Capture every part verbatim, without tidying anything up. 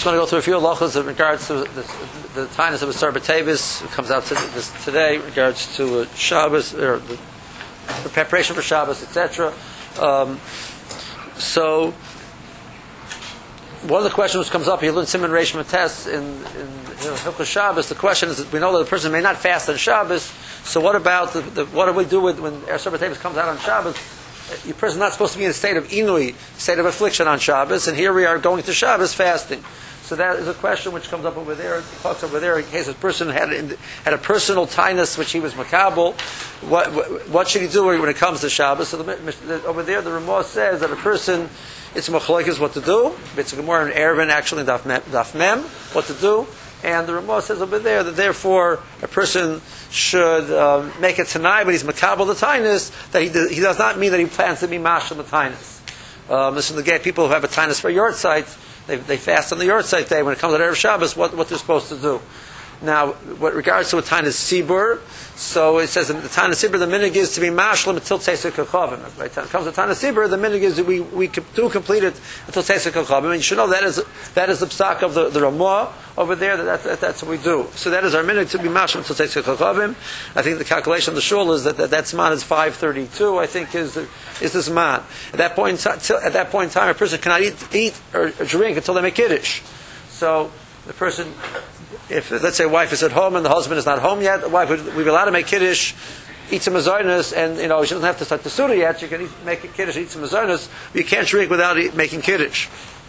just going to go through a few halachas in regards to the, the, the tinus of a Sar B'Tevis. It comes out to this today in regards to uh, Shabbos, or the, the preparation for Shabbos, et cetera. Um, so, one of the questions which comes up, you learn Siman Reish Mates in, in you know, Hilchos Shabbos. The question is that we know that the person may not fast on Shabbos. So, what about the, the, what do we do with when Sar B'Tevis comes out on Shabbos? The person is not supposed to be in a state of inui, state of affliction on Shabbos, and here we are going to Shabbos fasting. So that is a question which comes up over there. It talks over there in case a person had had a personal tinus which he was makabel. What, what what should he do when it comes to Shabbos? So the, the, over there, the Ramah says that a person, it's machlokes what to do. It's more an Erevin actually daf mem, daf mem what to do. And the Ramah says over there that therefore a person should um, make it tonight, but he's makabel the tinus, that he does, he does not mean that he plans to be mashal the tinus. Um, this is the gay people who have a tinus for yard site. They, they fast on the yard site day. When it comes to Erev Shabbos, what, what they're supposed to do. Now, what regards to a tinus sibur, so it says in the tinus sibur, the minig is to be mashlim until teisek kachavim. Right? When it comes to tinus sibur, the minig is that we, we do complete it until teisek kachavim. And you should know that is that is the psak of the, the Ramah over there. That, that that's what we do. So that is our minig to be mashlim until teisek kachavim. I think the calculation of the shul is that that, that zman is five thirty-two. I think is is the zman. At that point, at that point in time, a person cannot eat eat or, or drink until they make kiddush. So the person, if let's say a wife is at home and the husband is not home yet, the wife would we'd be allowed to make kiddush, eat some mazonos, and you know she doesn't have to start the suda yet. She can eat, make a kiddush, eat some mazonos. But you can't drink without eat, making kiddush.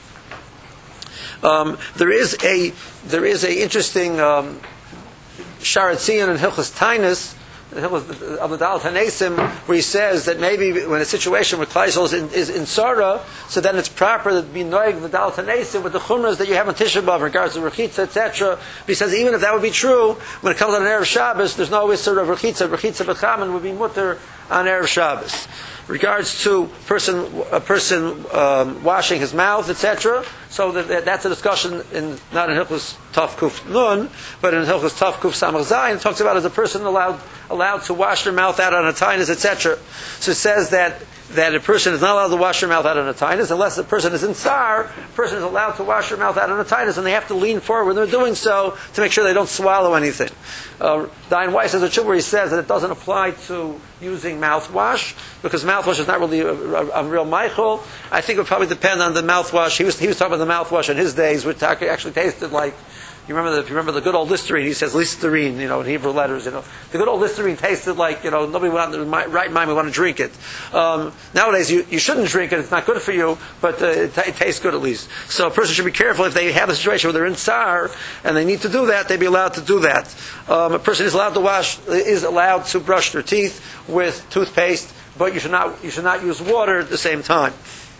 Um, there is a there is a interesting um, Sharat Zion in Hilchos Tainus of the Dalat Hanesim, where he says that maybe when a situation where Klal Yisrael is in, is in Sarah, so then it's proper to be noig the Dalat Hanesim with the chumras that you have on Tisha B'Av in regards to Rechitza, et cetera. But he says even if that would be true, when it comes on Erev Shabbos, there's no Isser of Rechitza. Rechitza B'Chaman would be mutter on Erev Shabbos. Regards to person a person um, washing his mouth, et cetera. So that, that's a discussion in not in Hilchos Taf Kuf Nun, but in Hilchos Taf Kuf Samach Zayin. It talks about as a person allowed allowed to wash their mouth out on a tinus, et cetera. So it says that that a person is not allowed to wash their mouth out on a tinus unless the person is in tsar. A person is allowed to wash their mouth out on a tinus, and they have to lean forward when they're doing so to make sure they don't swallow anything. Uh, Diane Weiss has a chub where he says that it doesn't apply to using mouthwash because mouthwash is not really a, a, a real meichel. I think it would probably depend on the mouthwash. He was he was talking about the mouthwash in his days, which actually tasted like. You remember the, if you remember the good old Listerine, he says Listerine, you know, in Hebrew letters, you know. The good old Listerine tasted like, you know, nobody would in the right mind would want to drink it. Um, nowadays, you, you shouldn't drink it, it's not good for you, but uh, it, t- it tastes good at least. So a person should be careful if they have a situation where they're in tsar, and they need to do that, they'd be allowed to do that. Um, a person is allowed to wash, is allowed to brush their teeth with toothpaste, but you should not, you should not use water at the same time.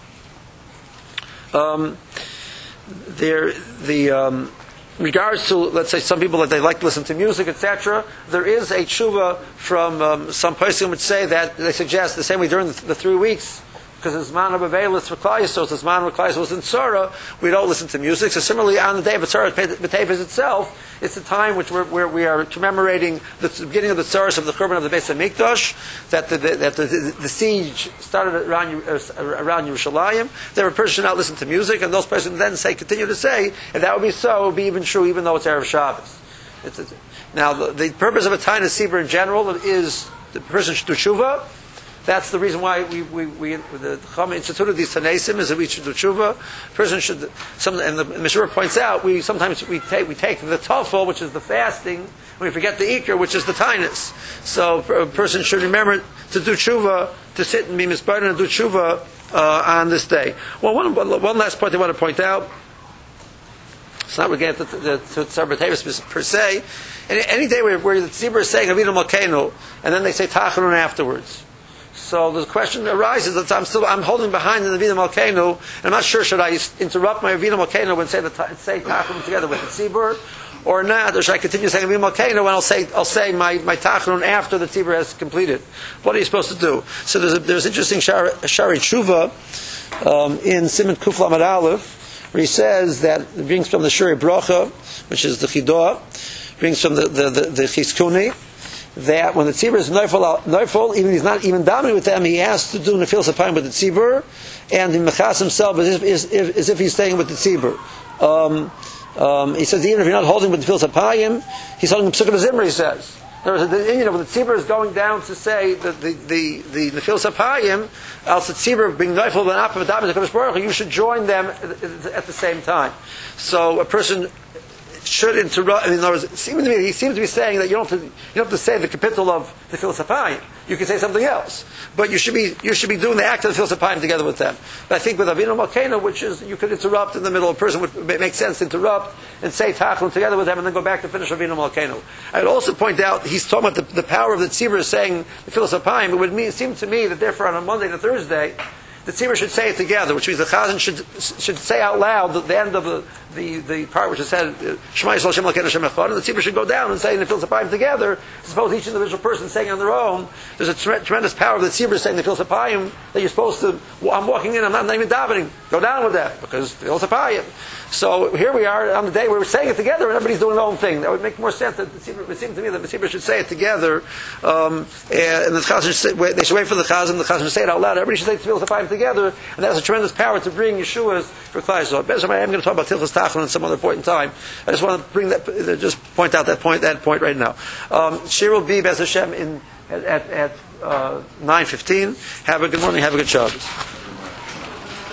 Um, there, the, um, regards to, let's say, some people that they like to listen to music, et cetera, there is a tshuva from um, some person which say that they suggest the same way during the, the three weeks, because it's man of Avelis for Klal Yisrael, so it's man of Klal Yisrael was in Tzara, we don't listen to music. So similarly, on the day of Tzara B'Tevis itself, it's the time which we're, where we are commemorating the beginning of the Tzaras of the Churban of the Beis HaMikdash, that the, the, that the, the, the siege started around, uh, around Yerushalayim. There a person should not listen to music, and those persons then say, continue to say, if that would be so, it would be even true, even though it's Erev Shabbos. It's, it's, now, the, the purpose of a tinus sibur in general is the person should do tshuva. That's the reason why we, we, we the Chama instituted these Tanesim is that we should do tshuva. Person should, some, and the Mishra points out, we sometimes we take we take the tafel, which is the fasting, and we forget the ikr, which is the tinus. So a person should remember to do tshuva, to sit and be misburdened and do tshuva uh, on this day. Well, one one last point I want to point out. It's not related to the Tzar B'Tevis per se. Any, any day where, where the tzibur is saying Avinu Malkeinu, and then they say Tachanun afterwards. So the question arises that I'm still I'm holding behind in the Avinu Malkeinu, and I'm not sure should I interrupt my Avinu Malkeinu and say the say Tachanun together with the tzibur, or not, or should I continue saying Avinu Malkeinu and I'll say I'll say my my Tachanun after the tzibur has completed? What are you supposed to do? So there's a, there's interesting Shari Tshuva um, in Siman Kuf Lamed Aleph, where he says that it brings from the Shuri Bracha, which is the Chidah, brings from the the the, the Chizkuni, that when the tzibur is neufel, even he's not even dominant with them, he has to do nefil sapayim with the tzibur, and the mechas himself is, is, is, is if he's staying with the tzibur. Um, Um, he says even if you're not holding with the Tefillas Apayim, he's holding the Pesukah Zimra. He says. There was a, the, you know, when the tzibur is going down to say that the the the the Tefillas Apayim, als the tzibur being neifel ben apah v'dam the Kadosh Baruch Hu, you should join them at the same time. So a person should interrupt. I mean, in other words, it seems to me, he seems to be saying that you don't have to, you don't have to say the capital of the Tefillas Apayim. You can say something else, but you should be you should be doing the act of the Tefillas Apayim together with them. But I think with Avinu Malkeinu, which is you could interrupt in the middle, a person would make sense to interrupt and say Tachlon together with them, and then go back to finish Avinu Malkeinu. I would also point out he's talking about the, the power of the tzibur is saying the Tefillas Apayim. It would mean, seem to me that therefore on a Monday and a Thursday, the tzibur should say it together, which means the chazan should should say out loud the, the end of the, the, the part which is said Shema Yisrael Shem Elokeinu Shem Echad, and the tzibur should go down and say the Tefillas Apayim together. Suppose each individual person saying on their own. There's a tre- tremendous power of the tzibur saying the Tefillas Apayim that you're supposed to. Well, I'm walking in, I'm not, not even davening. Go down with that because the Tefillas Apayim. So here we are on the day where we're saying it together and everybody's doing their own thing. That would make more sense. That the tzibur, it seems to me that the tzibur should say it together, um, and the chazan should say, wait, they should wait for the chazan. The chazan should say it out loud. Everybody should say the Tefillas Apayim together, and that has a tremendous power to bring Yeshua's for Klal Yisrael. I am going to talk about Tilchas Tachlon at some other point in time. I just want to bring that, just point out that point, that point right now. Um, Shir will be Bez Hashem in at at, at uh, nine fifteen. Have a good morning. Have a good Shabbos.